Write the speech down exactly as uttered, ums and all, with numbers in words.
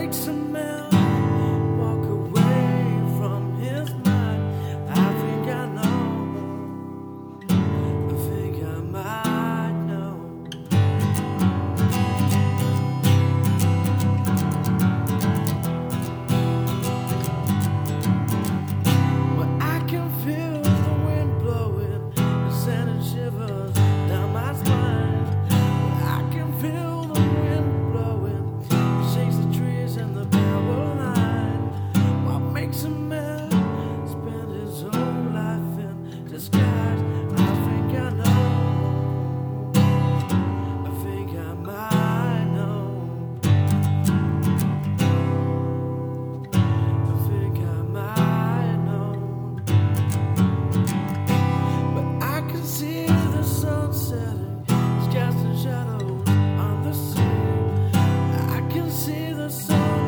makes a man walk away from his mind? I think I know. I think I might know. But I can feel the wind blowing, the sand and shivers down my spine. I can feel the wind blowing, it shakes the trees and the barrel line. What makes a man spend his whole life in disguise? I think I know. I think I might know. I think I might know. But I can see the sun setting, it's casting shadows on the sea. I can see the sun